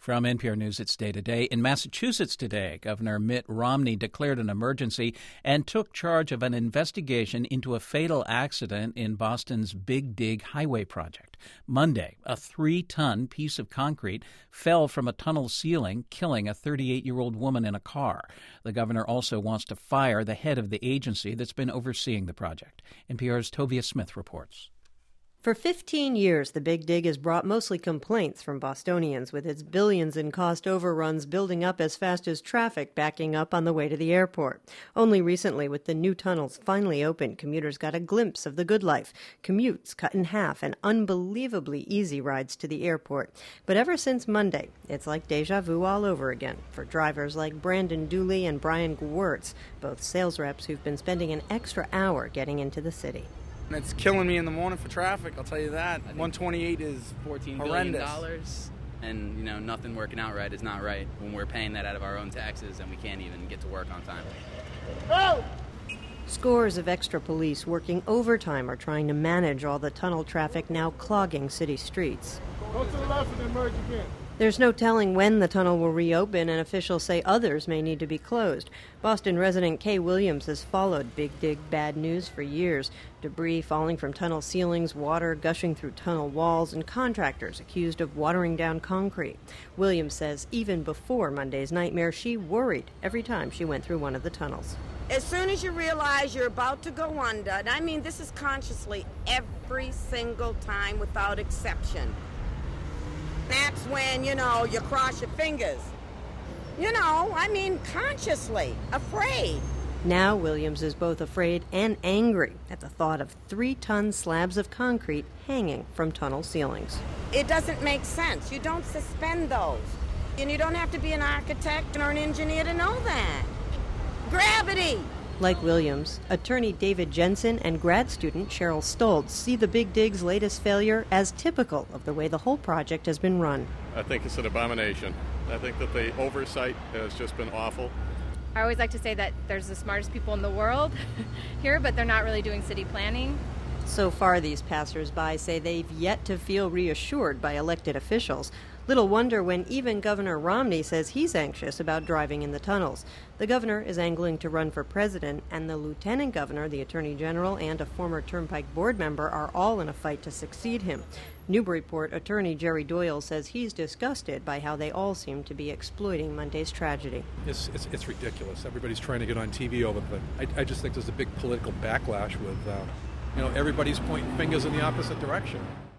From NPR News, it's Day to Day. In Massachusetts today, Governor Mitt Romney declared an emergency and took charge of an investigation into a fatal accident in Boston's Big Dig highway project. Monday, a 3-ton piece of concrete fell from a tunnel ceiling, killing a 38-year-old woman in a car. The governor also wants to fire the head of the agency that's been overseeing the project. NPR's Tovia Smith reports. For 15 years, the Big Dig has brought mostly complaints from Bostonians, with its billions in cost overruns building up as fast as traffic backing up on the way to the airport. Only recently, with the new tunnels finally open, commuters got a glimpse of the good life. Commutes cut in half and unbelievably easy rides to the airport. But ever since Monday, it's like deja vu all over again for drivers like Brandon Dooley and Brian Gewirtz, both sales reps who've been spending an extra hour getting into the city. It's killing me in the morning for traffic, I'll tell you that. 128 is $14 horrendous. Billion, and nothing working out right is not right when we're paying that out of our own taxes and we can't even get to work on time. Oh! Scores of extra police working overtime are trying to manage all the tunnel traffic now clogging city streets. Go to the left and then merge again. There's no telling when the tunnel will reopen, and officials say others may need to be closed. Boston resident Kay Williams has followed Big Dig bad news for years. Debris falling from tunnel ceilings, water gushing through tunnel walls, and contractors accused of watering down concrete. Williams says even before Monday's nightmare, she worried every time she went through one of the tunnels. As soon as you realize you're about to go under, and I mean this is consciously every single time without exception, that's when, you cross your fingers. Consciously, afraid. Now Williams is both afraid and angry at the thought of 3-ton slabs of concrete hanging from tunnel ceilings. It doesn't make sense. You don't suspend those. And you don't have to be an architect or an engineer to know that. Gravity! Like Williams, attorney David Jensen and grad student Cheryl Stoltz see the Big Dig's latest failure as typical of the way the whole project has been run. I think it's an abomination. I think that the oversight has just been awful. I always like to say that there's the smartest people in the world here, but they're not really doing city planning. So far, these passers-by say they've yet to feel reassured by elected officials. Little wonder when even Governor Romney says he's anxious about driving in the tunnels. The governor is angling to run for president, and the lieutenant governor, the attorney general, and a former Turnpike board member are all in a fight to succeed him. Newburyport attorney Jerry Doyle says he's disgusted by how they all seem to be exploiting Monday's tragedy. It's ridiculous. Everybody's trying to get on TV over the thing. I just think there's a big political backlash with, everybody's pointing fingers in the opposite direction.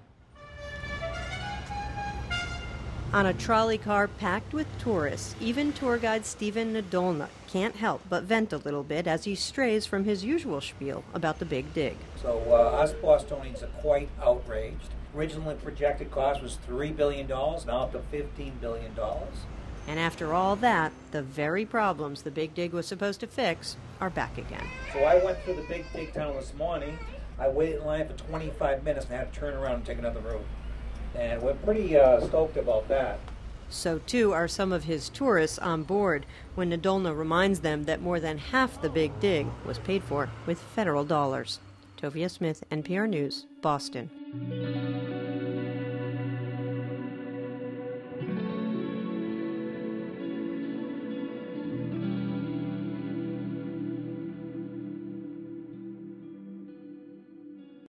On a trolley car packed with tourists, even tour guide Stephen Nadolna can't help but vent a little bit as he strays from his usual spiel about the Big Dig. So us Bostonians are quite outraged. Originally projected cost was $3 billion, now up to $15 billion. And after all that, the very problems the Big Dig was supposed to fix are back again. So I went through the Big Dig tunnel this morning. I waited in line for 25 minutes and had to turn around and take another route. And we're pretty stoked about that. So, too, are some of his tourists on board when Nadolna reminds them that more than half the Big Dig was paid for with federal dollars. Tovia Smith, NPR News, Boston.